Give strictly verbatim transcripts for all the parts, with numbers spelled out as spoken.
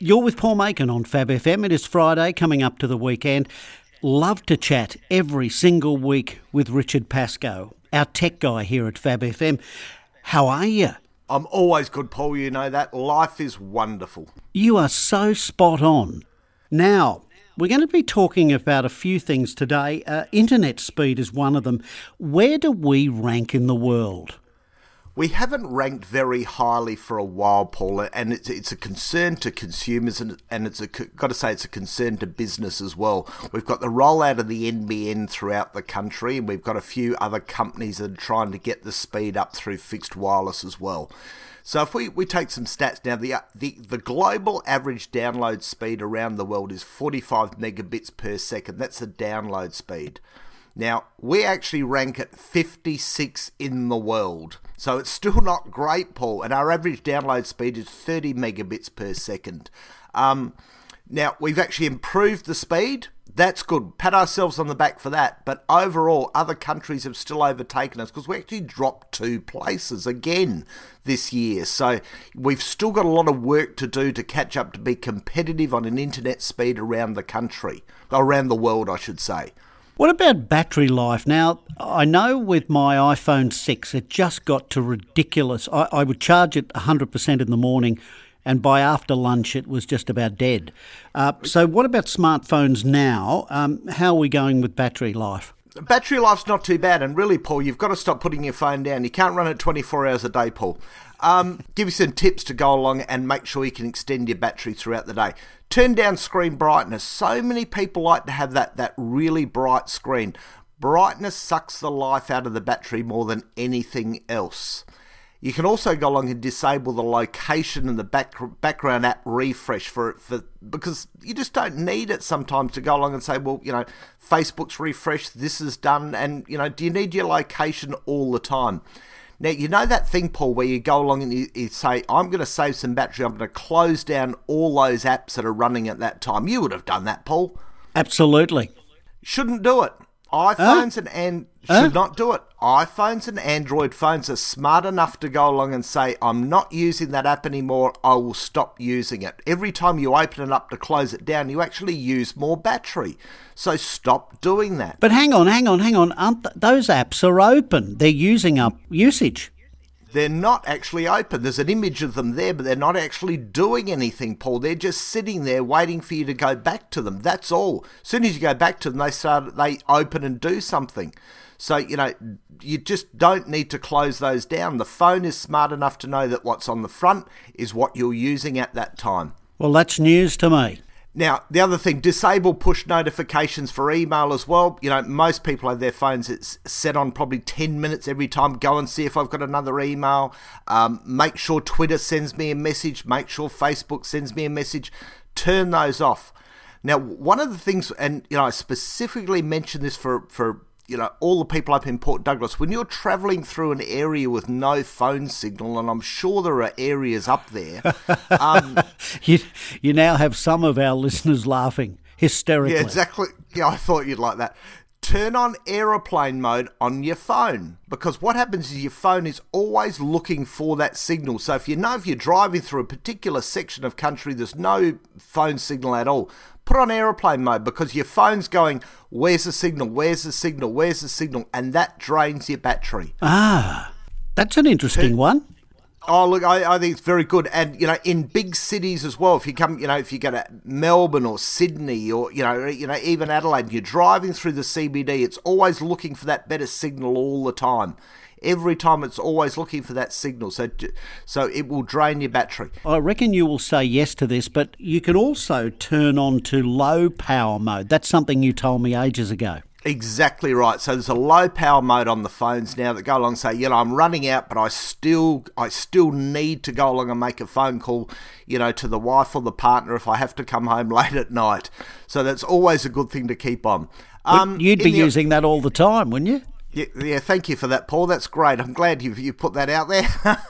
You're with Paul Macon on Fab F M. It is Friday, coming up to the weekend. Love to chat every single week with Richard Pascoe, our tech guy here at Fab F M. How are you? I'm always good, Paul. You know that. Life is wonderful. You are so spot on. Now, we're going to be talking about a few things today. Uh, internet speed is one of them. Where do we rank in the world? We haven't ranked very highly for a while, Paul, and it's it's a concern to consumers, and and it's a got to say it's a concern to business as well. We've got the rollout of the N B N throughout the country, and we've got a few other companies that are trying to get the speed up through fixed wireless as well. So if we, we take some stats now, the, the the global average download speed around the world is forty-five megabits per second. That's the download speed. Now, we actually rank at fifty-six in the world. So it's still not great, Paul. And our average download speed is thirty megabits per second. Um, now, we've actually improved the speed. That's good. Pat ourselves on the back for that. But overall, other countries have still overtaken us because we actually dropped two places again this year. So we've still got a lot of work to do to catch up to be competitive on an internet speed around the country, around the world, I should say. What about battery life? Now, I know with my iPhone six, it just got to ridiculous. I, I would charge it one hundred percent in the morning, and by after lunch, it was just about dead. Uh, so what about smartphones now? Um, how are we going with battery life? Battery life's not too bad, and really, Paul, you've got to stop putting your phone down. You can't run it twenty-four hours a day, Paul. Um, give you some tips to go along and make sure you can extend your battery throughout the day. Turn down screen brightness. So many people like to have that, that really bright screen. Brightness sucks the life out of the battery more than anything else. You can also go along and disable the location and the back, background app refresh for for because you just don't need it sometimes to go along and say, well, you know, Facebook's refreshed, this is done, and, you know, do you need your location all the time? Now, you know that thing, Paul, where you go along and you, you say, I'm going to save some battery, I'm going to close down all those apps that are running at that time. You would have done that, Paul. Absolutely. Shouldn't do it. iPhones uh? and and uh? should not do it. iPhones and Android phones are smart enough to go along and say, I'm not using that app anymore, I will stop using it. Every time you open it up to close it down, you actually use more battery. So stop doing that. But hang on, hang on, hang on. Aren't th- those apps are open. They're using up usage. They're not actually open. There's an image of them there, but they're not actually doing anything, Paul. They're just sitting there waiting for you to go back to them. That's all. As soon as you go back to them, they start, they open and do something. So, you know, you just don't need to close those down. The phone is smart enough to know that what's on the front is what you're using at that time. Well, that's news to me. Now, the other thing, disable push notifications for email as well. You know, most people have their phones it's set on probably ten minutes every time. Go and see if I've got another email. Um, make sure Twitter sends me a message. Make sure Facebook sends me a message. Turn those off. Now, one of the things, and, you know, I specifically mentioned this for, for you know, all the people up in Port Douglas, when you're travelling through an area with no phone signal, and I'm sure there are areas up there. Um, you, you now have some of our listeners laughing hysterically. Yeah, exactly. Yeah, I thought you'd like that. Turn on aeroplane mode on your phone, because what happens is your phone is always looking for that signal. So if you know if you're driving through a particular section of country, there's no phone signal at all, put on aeroplane mode, because your phone's going, where's the signal, where's the signal, where's the signal, and that drains your battery. Ah, that's an interesting Turn- one. Oh, look, I, I think it's very good. And, you know, in big cities as well, if you come, you know, if you go to Melbourne or Sydney or, you know, you know, even Adelaide, you're driving through the C B D, it's always looking for that better signal all the time. Every time it's always looking for that signal. So, so it will drain your battery. I reckon you will say yes to this, but you can also turn on to low power mode. That's something you told me ages ago. Exactly right. So there's a low power mode on the phones now that go along and say, you know, I'm running out, but I still I still need to go along and make a phone call, you know, to the wife or the partner if I have to come home late at night. So that's always a good thing to keep on. Um, You'd be the, using that all the time, wouldn't you? Yeah, yeah, thank you for that, Paul. That's great. I'm glad you you put that out there.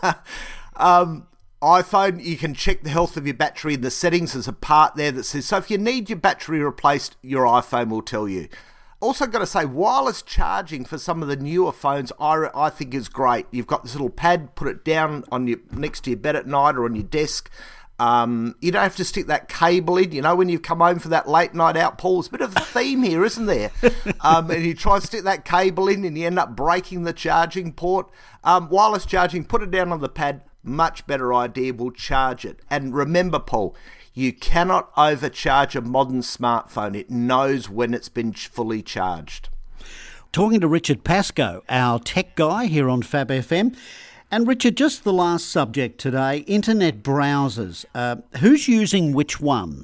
um, iPhone, you can check the health of your battery in the settings. There's a part there that says, so if you need your battery replaced, your iPhone will tell you. Also got to say, wireless charging for some of the newer phones, I, I think is great. You've got this little pad, put it down on your next to your bed at night or on your desk. Um, you don't have to stick that cable in. You know, when you've come home for that late night out, Paul, there's a bit of a theme here, isn't there? Um, and you try to stick that cable in and you end up breaking the charging port. Um, wireless charging, put it down on the pad. Much better idea. We'll charge it. And remember, Paul, you cannot overcharge a modern smartphone. It knows when it's been fully charged. Talking to Richard Pascoe, our tech guy here on Fab F M. And Richard, just the last subject today, internet browsers. Uh, who's using which one?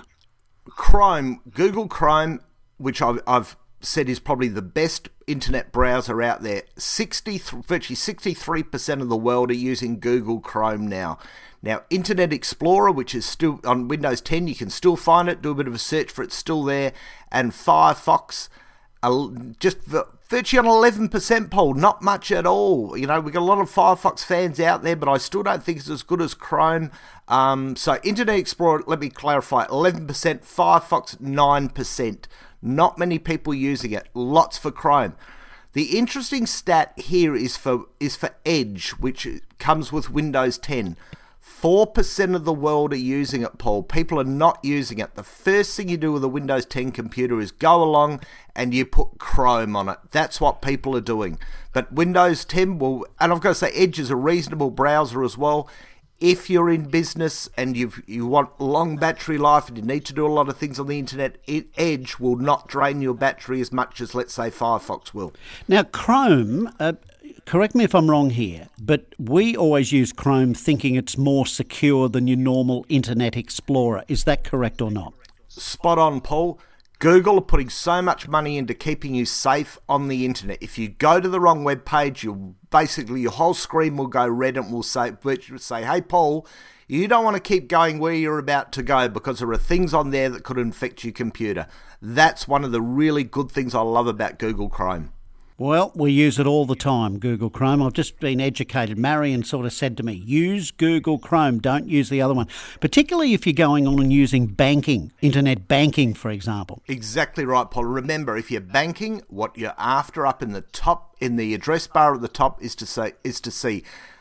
Chrome, Google Chrome, which I've, I've said is probably the best internet browser out there. sixty, virtually sixty-three percent of the world are using Google Chrome now. Now, Internet Explorer, which is still on Windows ten, you can still find it, do a bit of a search for it, it's still there. And Firefox, uh, just virtually on eleven percent poll, not much at all. You know, we've got a lot of Firefox fans out there, but I still don't think it's as good as Chrome. Um, so Internet Explorer, let me clarify, eleven percent, Firefox nine percent. Not many people using it, lots for Chrome. The interesting stat here is for is for Edge, which comes with Windows ten. four percent of the world are using it, Paul. People are not using it. The first thing you do with a Windows ten computer is go along and you put Chrome on it. That's what people are doing. But Windows ten will, and I've got to say Edge is a reasonable browser as well. If you're in business and you you want long battery life and you need to do a lot of things on the internet, Edge will not drain your battery as much as, let's say, Firefox will. Now, Chrome, uh, correct me if I'm wrong here, but we always use Chrome thinking it's more secure than your normal Internet Explorer. Is that correct or not? Spot on, Paul. Google are putting so much money into keeping you safe on the internet. If you go to the wrong web page, you'll basically your whole screen will go red and will say, say, "Hey, Paul, you don't want to keep going where you're about to go because there are things on there that could infect your computer." That's one of the really good things I love about Google Chrome. Well, we use it all the time, Google Chrome. I've just been educated. Marion sort of said to me, use Google Chrome, don't use the other one. Particularly if you're going on and using banking, internet banking, for example. Exactly right, Paul. Remember, if you're banking, what you're after up in the top, in the address bar at the top is to say is to see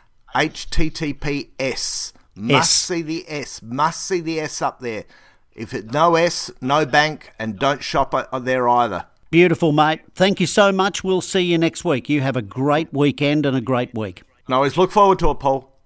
H T T P S. Must S. see the S. Must see the S up there. If it's no S, no bank, and don't shop there either. Beautiful, mate. Thank you so much. We'll see you next week. You have a great weekend and a great week. No, always look forward to it, Paul.